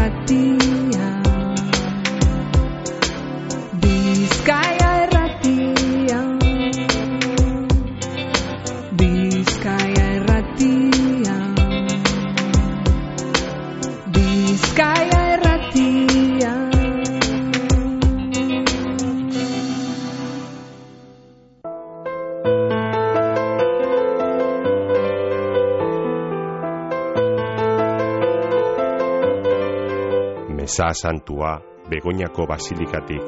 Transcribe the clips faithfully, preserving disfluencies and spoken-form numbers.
irratia, Bizkaia irratia, Bizkaia irratia, Bizkaia irratia. Meza santua Begoñako basilikatik.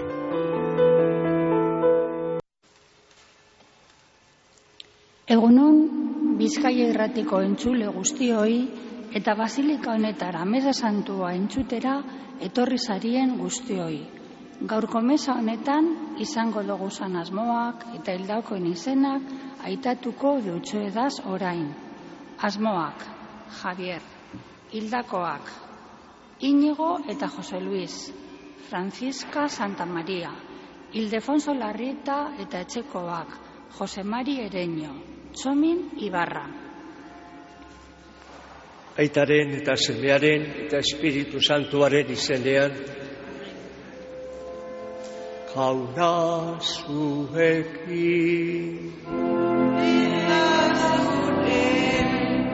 Egunon, Bizkaia irratiko entzule guztioi eta basilika honetara meza santua entzutera etorri zarien guztioi. Gaurko meza honetan izango doguzan asmoak eta hildakoen izenak aitatuko deutsuedaz orain. Asmoak, Javier. Hildakoak, Íñigo eta Jose Luis, Francisca Santa María, Ildefonso Larrieta eta etxekoak, Jose Mari Ereño, Txomin Ibarra. Aitaren eta semearen eta Espiritu Santuaren izenean, jauna zuekin. Eta zure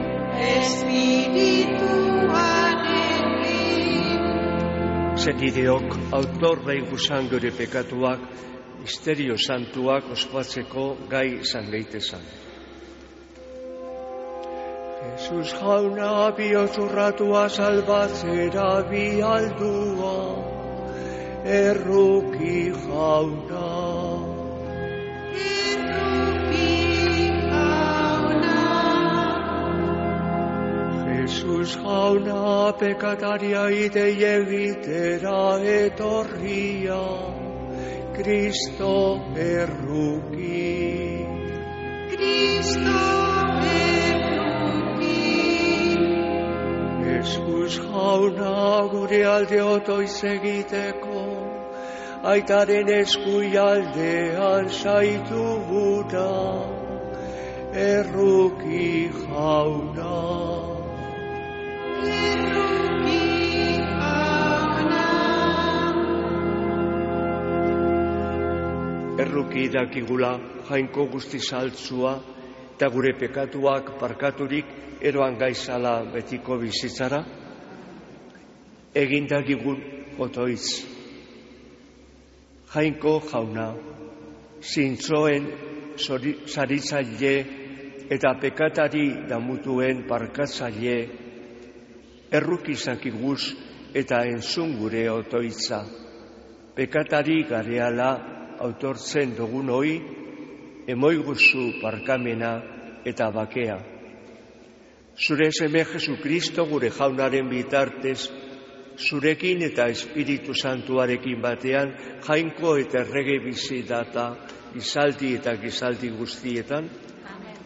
espirituarekin. Zenideok autorrei guzan gure pekatuak, misterio santuak ospatzeko gai izan gaitezan. Jesus jauna bihotz-urratua salbatzera bialdua, erruki jauna. Erruki jauna. Jesus jauna pekataria idei egitera etorria, Kristo erruki. Kristo Jesus jauna gure alde otoiz egiteko, aitaren eskui aldean saitu gura, erruki jauna. Erruki jauna. Erruki dakigula jainko guzti saltzua, eta gure pekatuak parkaturik eroan gaizala betiko bizitzara, egindagigun otoitz. Jainko jauna, zintzoen saritzaile eta pekatari damutuen parkatzaile, errukizakiguz eta entzun gure otoitza. Pekatari gareala autortzen dugun hoi, emoiguzu parkamena eta bakea. Zure seme Jesukristo gure jaunaren bitartez, zurekin eta Espiritu Santuarekin batean, jainko eta errege bizi data, gizaldi eta gizaldi guztietan. Amen.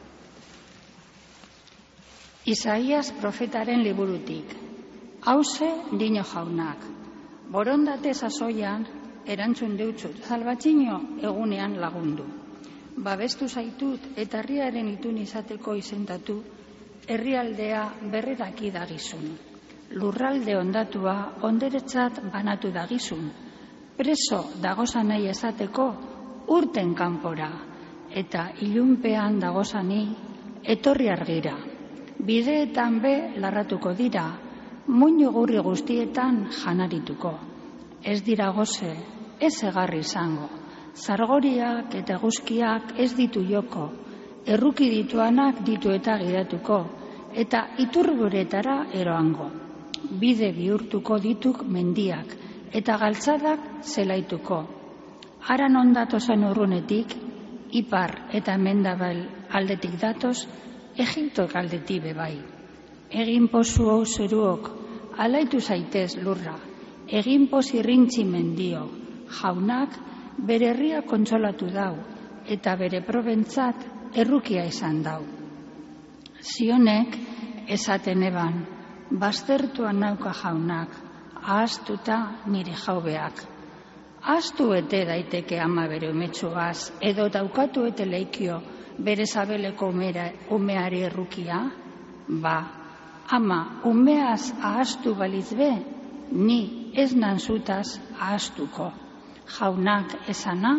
Isaias profetaren liburutik. Hauze dino jaunak. Borondate sasoian, erantzun deutzut, salbatzino egunean lagundu. Babestu zaitut eta herriaren itun izateko izendatu, herrialdea berreraki dagizun. Lurralde ondatua onderetzat banatu dagizun. Preso dagozanei esateko urten kanpora, eta ilunpean dagozani etorri argira. Bideetan be larratuko dira, muinu gurri guztietan janarituko. Ez dira goze, ez egarri izango. Zargoriak eta eguzkiak ez ditu joko, erruki dituanak ditu eta gidatuko, eta iturburetara eroango. Bide bihurtuko dituk mendiak, eta galtzadak zelaituko. Aran ondatozen urrunetik, ipar eta mendabal aldetik datoz, Egiptok aldetik bebai. Egin pozu hau zeruok, alaitu zaitez lurra, egin poz irrintzi mendio, jaunak bere herria kontsolatu dau, eta bere probentzat errukia izan dau. Zionek esaten eban, baztertuan nauka jaunak, ahaztuta nire jaubeak. Ahaztu ete daiteke ama bere umetxuaz, edo daukatu ete leikio bere zabeleko umeari errukia? Ba, ama, umeaz ahaztu baliz be, ni ez nanzutaz ahaztuko. Jaunak esana,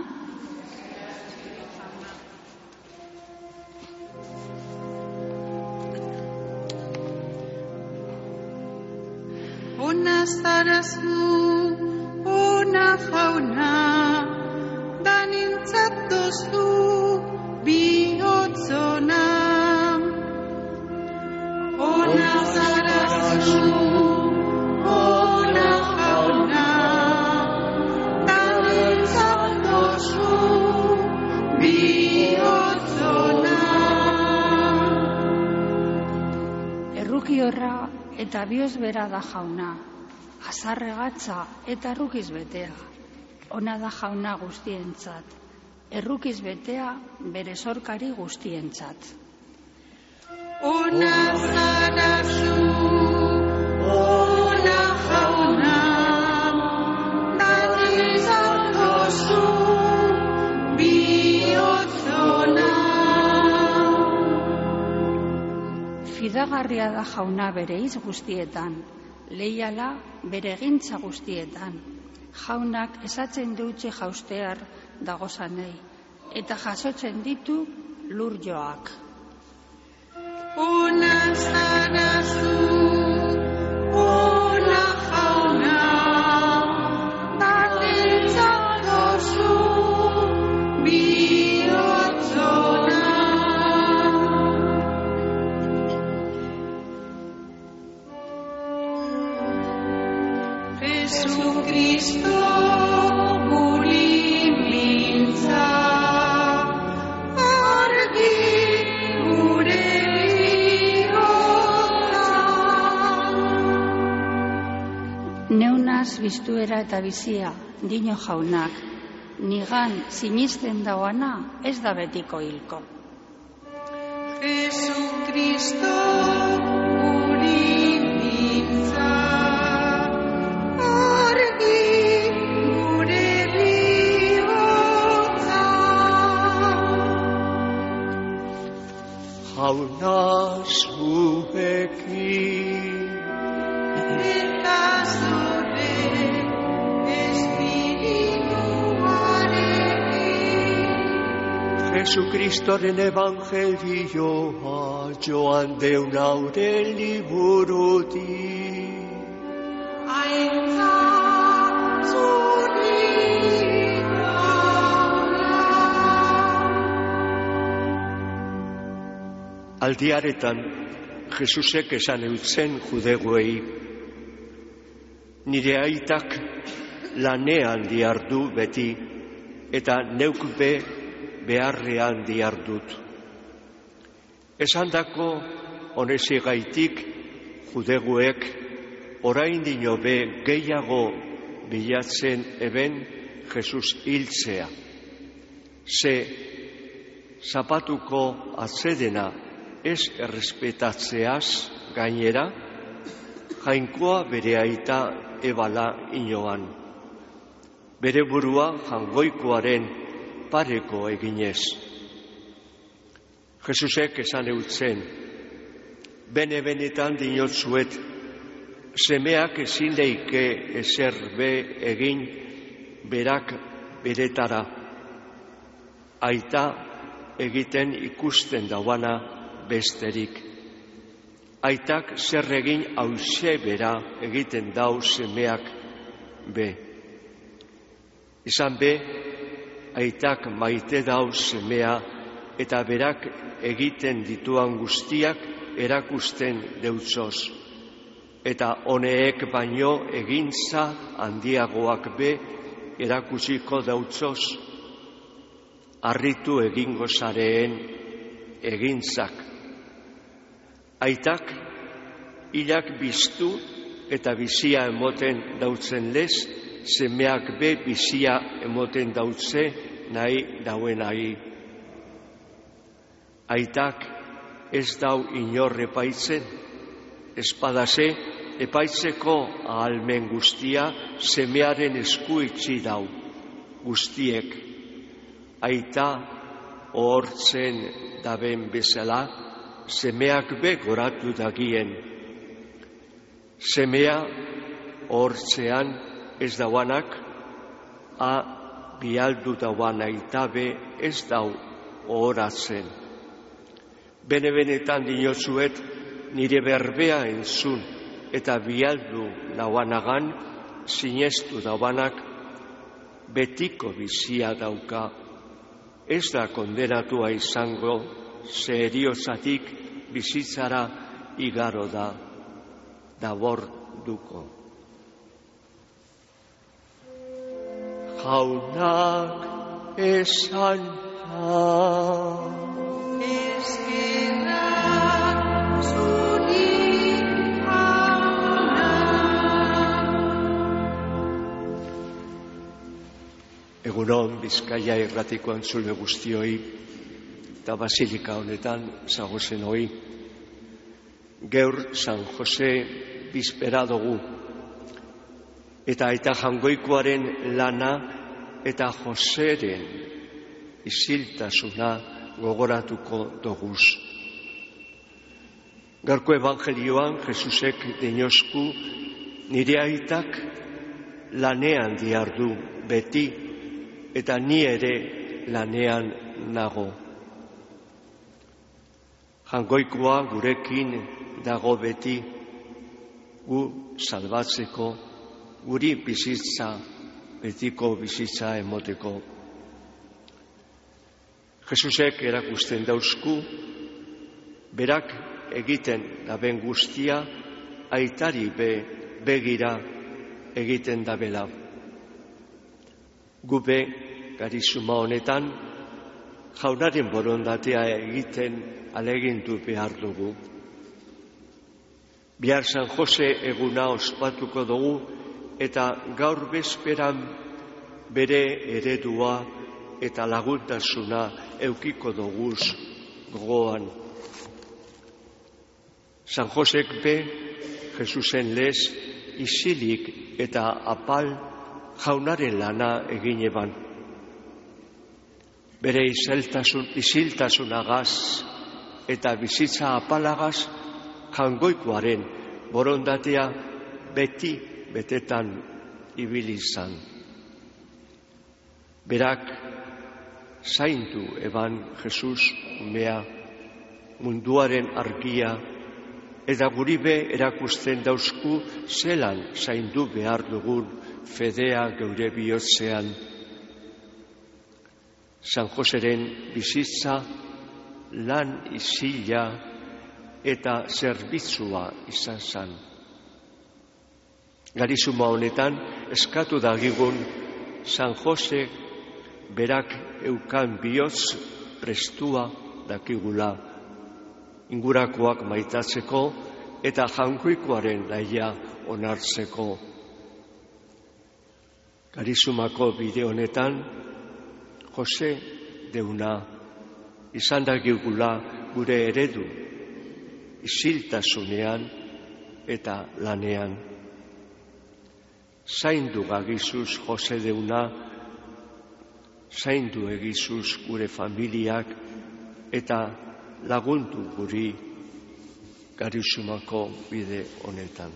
Ona zarazu, ona jauna, danintzat dozu bihotzona. Ona zarazu, ona jauna, danintzat dozu bihotzona. errukiorra eta bioz bera da jauna, azarregatza eta errukiz betea. Ona da jauna guztientzat, errukiz betea bere zorkari guztientzat. Ona zarazu, ona jauna, danintzat dozu bihotzona. Fidagarria da jauna bere hitz guztietan, leiala bere egintza guztietan. Jaunak esatzen dutxe jaustear dagozanei, eta jasotzen ditu lur joak. Ona zarazu, ona jauna, danintzat dozu bihotzona. Jesucristo guri mintza, argi gure bihotza. Neunaz biztuera eta bizia, dino jaunak, nigan sinisten dauana ez da betiko hilko. Jesucristo guri mintza, argi gure bihotza. Jauna zuekin, Eta zure espirituarekin. Jesukristoren evangelioa joan deun aure liburutik. Aitza zuri gauna. Aldiaretan, Jesusek esan eutzen judegoei, nire aitak lanean diardu beti, eta neuk be beharrean diardut. Esandako honezigaitik judegoek orain dino be gehiago bilatzen eben Jesus hiltzea. Ze zapatuko atzedena ez errespetatzeaz gainera, jainkoa bere aita ebala inoan. Bere burua jangoikoaren pareko eginez. Jesusek esan eutzen, bene-benetan dinotzuet, semeak ezin leike ezer be egin berak beretara. Aita egiten ikusten dauana besterik. Aitak zer egin hauxe bera egiten dau semeak be. Izan be, aitak maite dau semea eta berak egiten dituan guztiak erakusten deutzoz. Eta honeek baino egintza handiagoak be erakusiko deutzoz. Harritu egingo zareen egintzak. Aitak hilak biztu eta bizia emoten dautzen lez, semeak be bizia emoten dautze nahi dauenai. Aitak ez dau inor epaitzen, espadase epaitzeko ahalmen guztia semearen esku itxi dau, guztiek. Aita ohortzen daben bezala, semeak be goratu dagien. Semea hortzean ez dauanak, a bialdu dauan aitabe ez dau ohoratzen. Bene-benetan dinotzuet, nire berbea entzun eta bialdu dauanagan, sinestu dauanak, betiko bizia dauka. Ez da kondenatua izango, ze heriotzatik bizitzara igaro da, dabor duko. Jaunak esan da, eskerrak zuri jauna. Egunon, Bizkaia irratiko entzule guztioi eta basilika honetan zagozen hoi. Gaur San Jose bizpera dugu eta eta jangoikoaren lana eta Joseren isiltasuna gogoratuko doguz. Gaurko evangelioan Jesusek dinosku nire aitak lanean diardu beti eta ni ere lanean nago. Jangoikoa gurekin dago beti, gu salbatzeko, guri bizitza, betiko bizitza emoteko. Jesusek erakusten dauzku, berak egiten daben guztia, aitari be begira egiten dabela. Gube garizuma honetan, jaunaren borondatea egiten alegindu behar dugu. Bihar San Jose eguna ospatuko dugu eta gaur bezperan bere eredua eta laguntasuna eukiko duguz gogoan. San Josek be, Jesusen lez, isilik eta apal jaunaren lana egin eban. Bere isiltasun, isiltasunagaz eta bizitza apalagaz jangoikoaren borondatea beti betetan ibili izan. Berak zaindu eban Jesus umea, munduaren argia, eta guri be erakusten dauzku zelan zaindu behar dugun fedea geure bihotzean. San Joseren bizitza lan isila eta zerbitzua izan zan. Garizuma honetan eskatu dagigun San Jose berak eukan bihotz prestua dakigula, ingurakoak maitatzeko eta jangoikoaren daia onartzeko. Garizumako bide honetan Jose deuna izan dagigula gure eredu, isiltasunean eta lanean. Zaindu gagizuz Jose deuna, zaindu egizuz gure familiak eta lagundu guri garizumako bide honetan.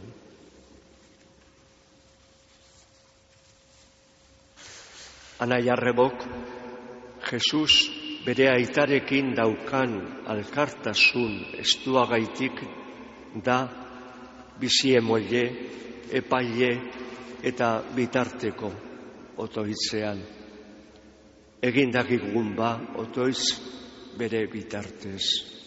Anaiarrebok, Jesus bere aitarekin daukan alkartasun estuagaitik da bizi emoile, epaile eta bitarteko otoitzean. Egin dakigun ba otoitz bere bitartez.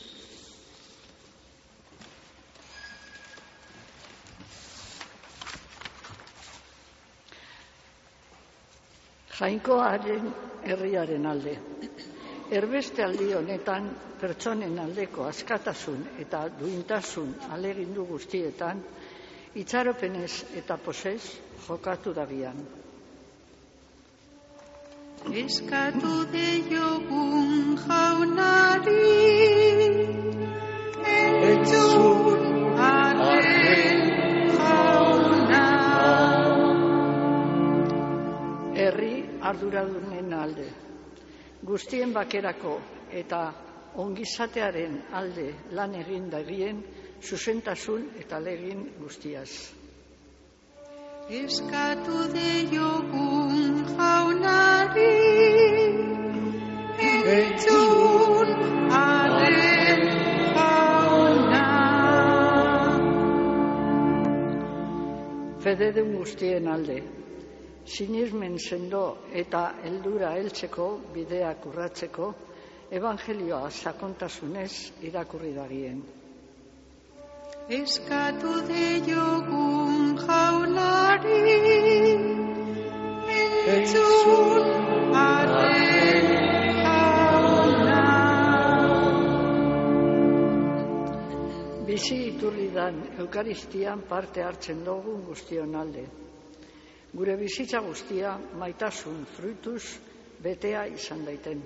Jainkoaren herriaren alde. Erbeste aldi honetan pertsonen aldeko askatasun eta duintasun alegindu guztietan, itxaropenez eta posez jokatu dabian. Eskatu deiogun jaunari, entzun arren jauna. Herri arduradunen alde. Guztien bakerako eta ongizatearen alde lan egin dagien zuzentasun eta legin guztiaz. eskatu deiogun jaunari, entzun arren jauna. Fededun guztien alde, sinismen sendo eta heldura heltzeko bideak urratzeko, evangelioa sakontasunez irakurri dagien. Eskatu deiogun jaunari, entzun arren jauna. Bizi iturridan Eukaristian parte hartzen dugun guztion alde. Gure bizitza guztia maitasun fruituz betea izan daiten.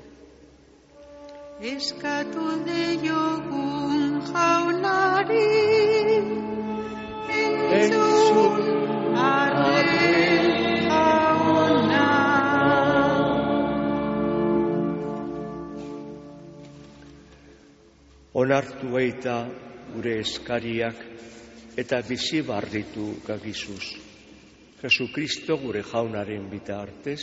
Eskatu deiogun jaunari, entzun arren jauna. Onartu eita gure eskariak eta bizi barritu gagizuz. Jesukristo gure jaunaren bitartez,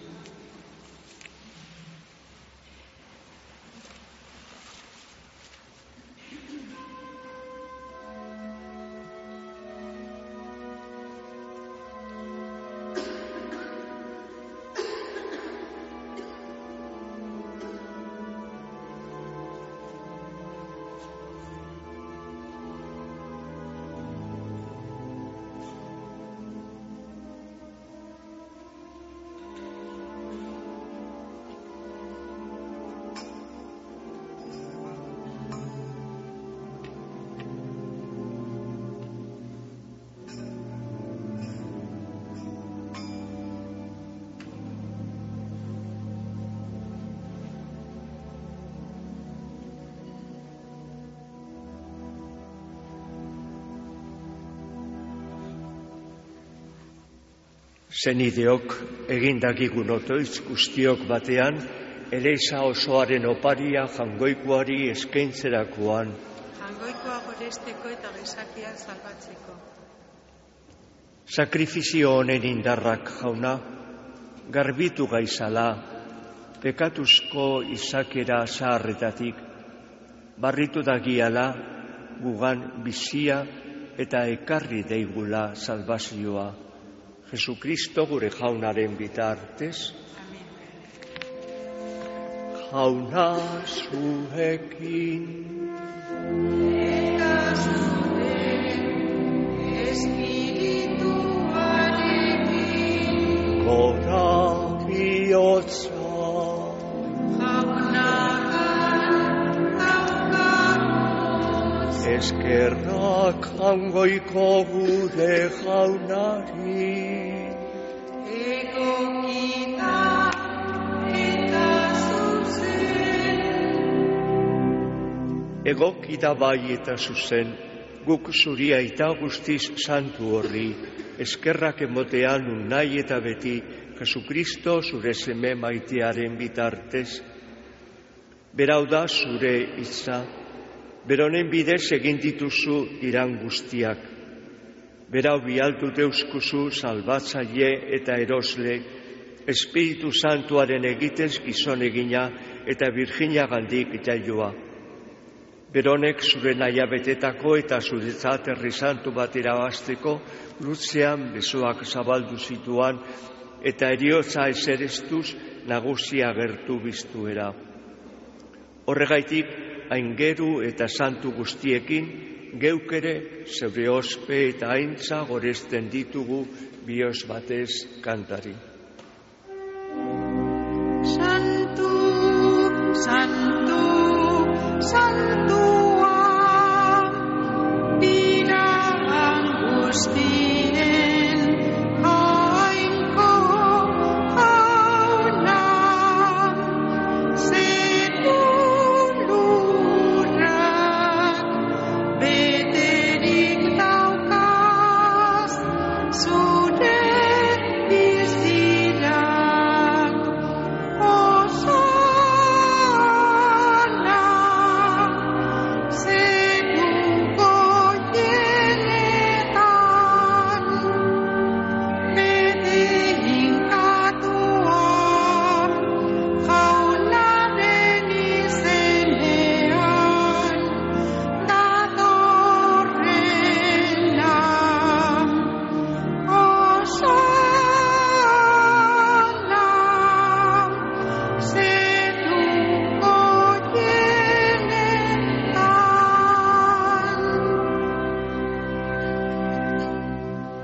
zenideok egindakigun otoitz guztiok batean, eleiza osoaren oparia jangoikoari eskaintzerakoan. Jangoikoa goresteko eta gezakia salbatzeko. Sakrifizio honen indarrak jauna, garbitu gaizala, pekatuzko izakera zaharretatik, barritu dagiala, gugan bizia eta ekarri deigula salbazioa. Jesukristo gure jaunaren bitartez. Amen. Jauna zuekin. Eta zure espirituarekin. Gora bihotza. Jaunagan daukagoz. Eskerrak jangoiko gure jaunari. Egokita eta zuzen. Egokita bai eta zuzen, guk zuria eta guztiz santu horri, eskerrak emotean unai eta beti, Jesukristo zure seme maitearen bitartez. Berau da zure hitza, beronen bidez egin dituzu iran guztiak. Berau bialtu deuskuzu salbatzaile eta erosle, Espiritu Santuaren egitez gizon egina eta Virginia gandik jaioa. Beronek zure naia betetako eta zuretzat herri santu bat irabazteko lutzean besoak zabaldu zituan eta eriotza eserestuz nagusia agertu biztuera. Horregaitik, aingeru eta santu guztiekin, geuk ere zeure ospe eta aintza goresten ditugu bihotz batez kantari. Santu, santu, santua, dira guztien jainko jauna, zepulurak beterik daukaz zure bizi.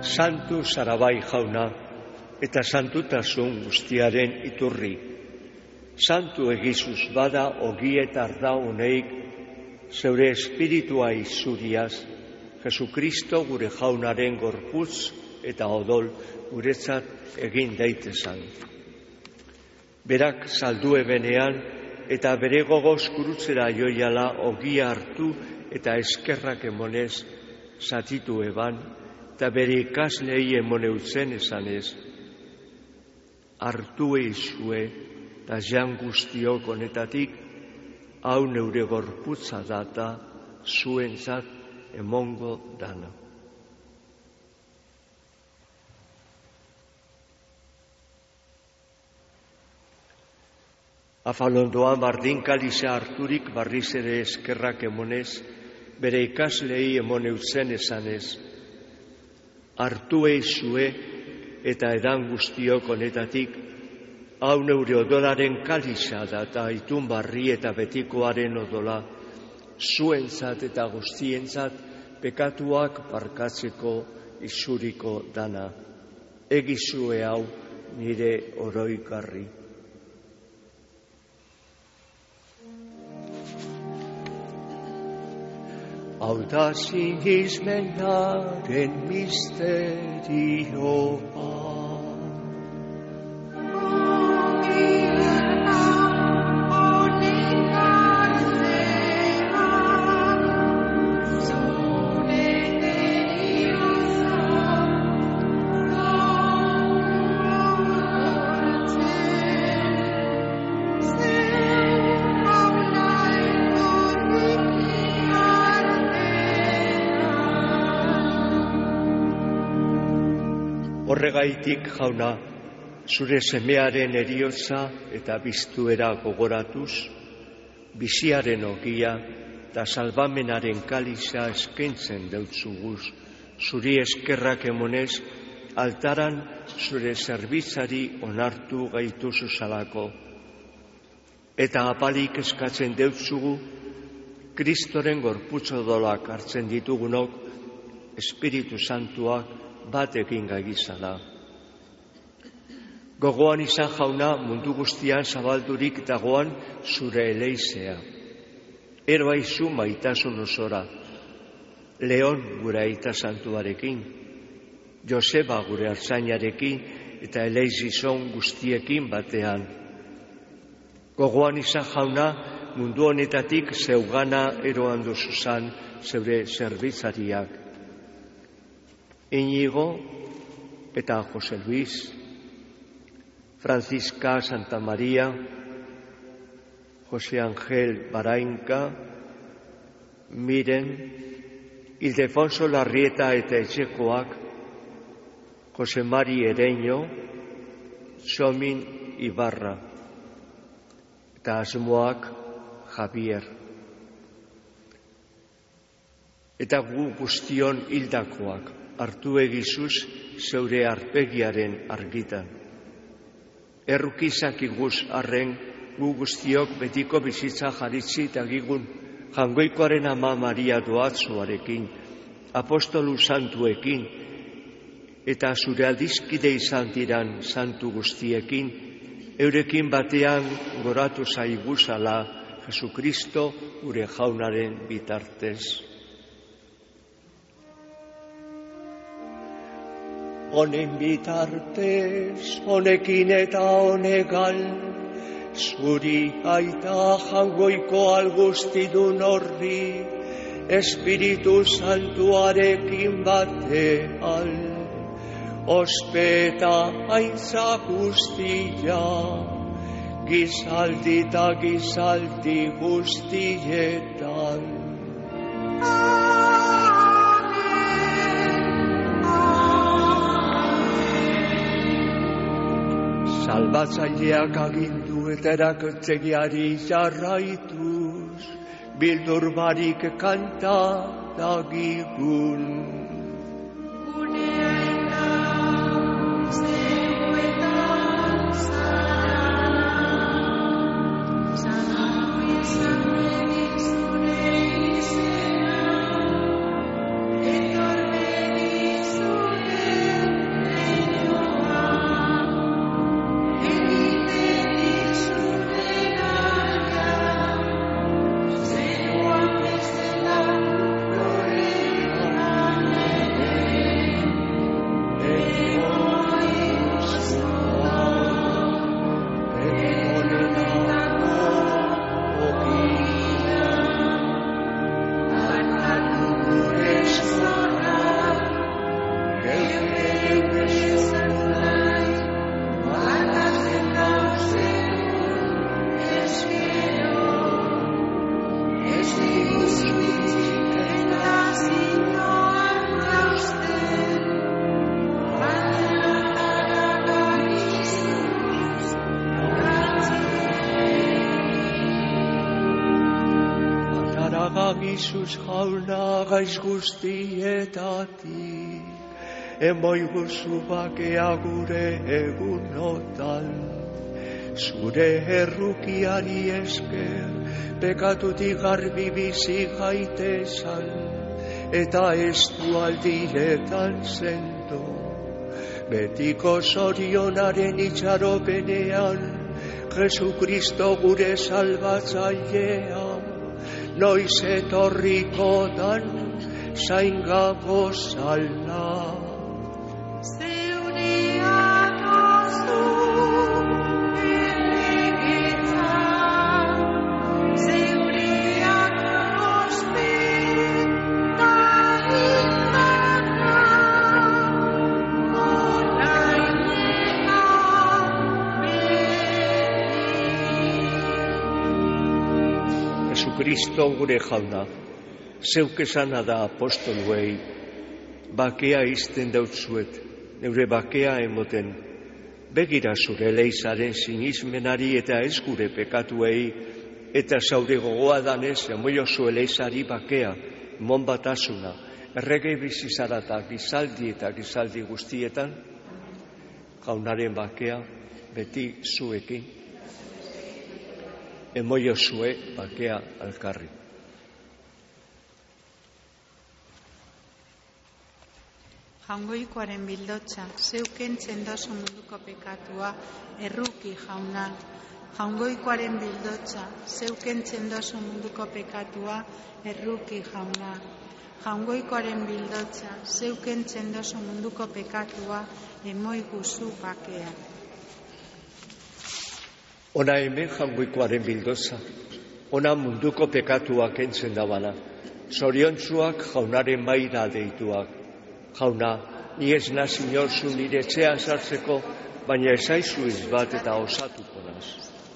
Santu Zarabai jauna eta santutasun guztiaren iturri. Santu egizuz bada ogi eta arda honeik zeure espiritua izuriaz, Jesukristo gure jaunaren gorputz eta odol guretzat egin daitezan. Berak saldu ebenean eta bere gogoz gurutzera joiala ogia hartu eta eskerrak emonez zatitu eban, eta bere ikaslei emoneutzen esanez, hartu eizue eta jan guztiok honetatik, hau neure gorputza data zuentzat emongo dana. Afalondoan bardin kaliza harturik barriz ere eskerrak emonez, bere ikaslei emoneutzen esanez, hartu eizue eta edan guztiok honetatik, hau neure odolaren kaliza da eta itun barri eta betikoaren odola, zuentzat eta guztientzat pekatuak barkatzeko izuriko dana. Egizue hau nire oroigarri. Hau da sinismenaren misterioa. Horregaitik, jauna, zure semearen eriotza eta biztuera gogoratuz, biziaren ogia eta salbamenaren kaliza eskaintzen deutzuguz, zuri eskerrak emonez, altaran zure zerbitzari onartu gaituzu zalako. Eta apalik eskatzen deutzugu, Kristoren gorputz odolak hartzen ditugunok, Espiritu Santuak bat egin gaigizala. Gogoan izan jauna mundu guztian zabaldurik dagoan zure eleizea. Eroa izu maitasun osora. Leon gure aita santuarekin, Joseba gure artzainarekin eta eleizizon guztiekin batean. Gogoan izan jauna mundu honetatik zeugana eroan duzuzan zeure zerbitzariak. Iñigo eta Jose Luis, Francisca Santa María, José Ángel Barainka, Miren, Ildefonso Larrieta eta Etxekoak, Jose Mari Ereño, Somin Ibarra, eta asmoak Javier. Eta gu guztion hildakoak, hartu egizuz zeure arpegiaren argitan. Errukizak iguz arren gu guztiok betiko bizitza jaritzi eta gigun jangoikoaren ama Maria doatzuarekin, apostolu santuekin, eta zure aldizkide izan diran santu guztiekin, eurekin batean goratu zaiguzala Jesukristo gure jaunaren bitartez. Honen bitartez, honekin eta honegal, zuri aita jangoiko algustidun horri, Espiritu Santuarekin bateal, ospeta aintza guztia, gizaldi eta gizaldi guztietan. Salbatzaileak agindu eta erakotzegiari jarraituz, bildur barik kanta dagigun. Zure Jesús jauna gaiz guztietatik, emoiguzu bakea gure egunotan. Zure errukiari esker, pekatutik garbi bizi gaitezan, eta ez du aldietan zendo. Betiko zorionaren itxaropenean, Jesukristo gure salbatzailea, noiz etorriko dan zaingako zalna. Zeureak ozu erregitza, zeureak ospe da indarra, orainena beti. Jesucristo gure jauna, zeuk esana da apostoluei, bakea izten dautzuet, neure bakea emoten. Begira zure leizaren sinismenari eta ez gure pekatuei, eta zaure gogoa danez emoiozu eleizari bakea, mon batasuna, errege bizizarata gizaldi eta gizaldi guztietan, jaunaren bakea beti zuekin, emoiozue bakea alkarri. Jaungoikoaren bildotza, zeukentzen dozu munduko pekatua, erruki jauna. Jaungoikoaren bildotza, zeukentzen dozu munduko pekatua, erruki jauna. Jaungoikoaren bildotza, zeukentzen dozu munduko pekatua, emoiguzu bakea. Ona hemen jaungoikoaren bildotza, ona munduko pekatua kentzen dabana, zoriontzuak jaunaren maira deituak. Jauna, ni ez naz inorzu nire etxean sartzeko, baina ezaizu bat eta osatuko naz.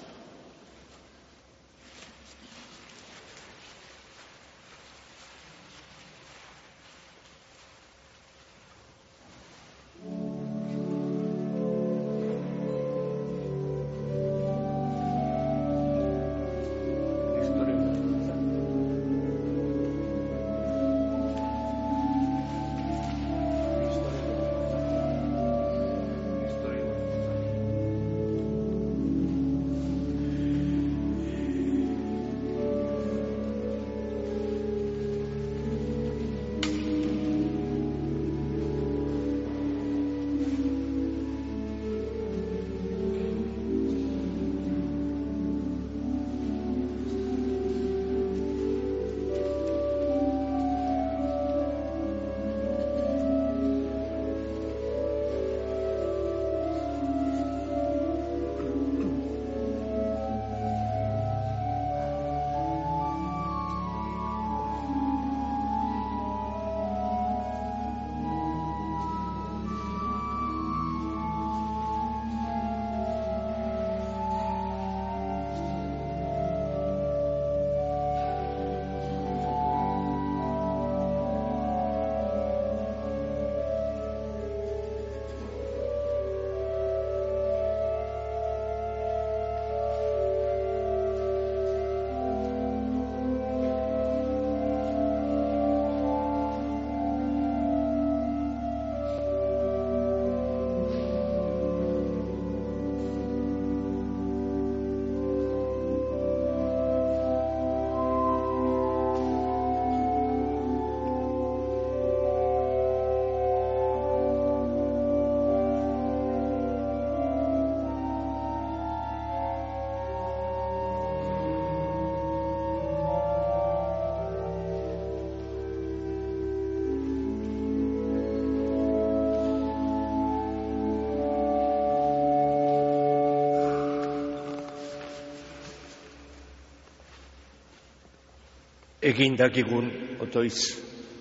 Egin dakigun otoiz.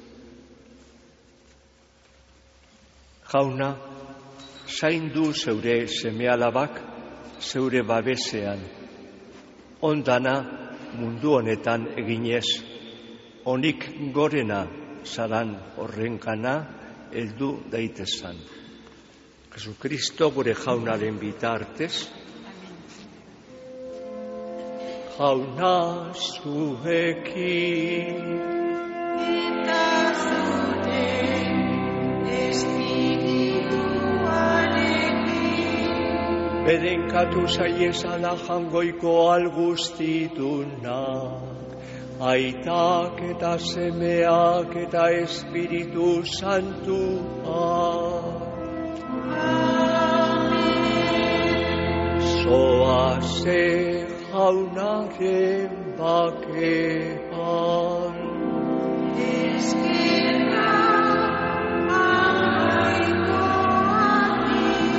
Jauna, zaindu zeure semealabak, zeure babesean. Ondana mundu honetan eginez, onik gorena zaran horrenkana heldu daitezan. Jesukristo gure jaunaren bitartez, jauna zuekin. bedenkatu zaiezala jangoiko algustitunak, aitak eta semeak eta Espiritu Santuak. Zoaze jaunaren bakean. Eskerra amaikoari.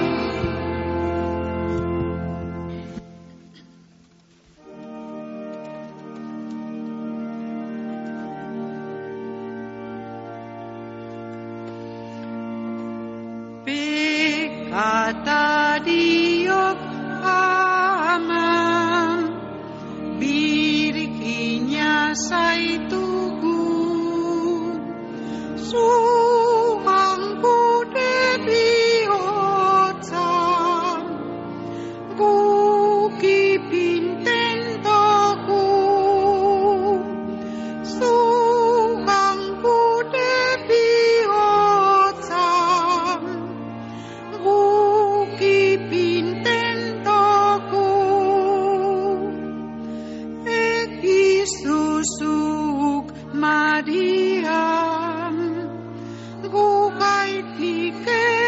Pekatariok ama, birkina zaitugu, zuhan gure bihotza, guk ipinten dugu, zuhan gure bihotza, guk ipinten dugu, egizuzuk Maria, gu gaitik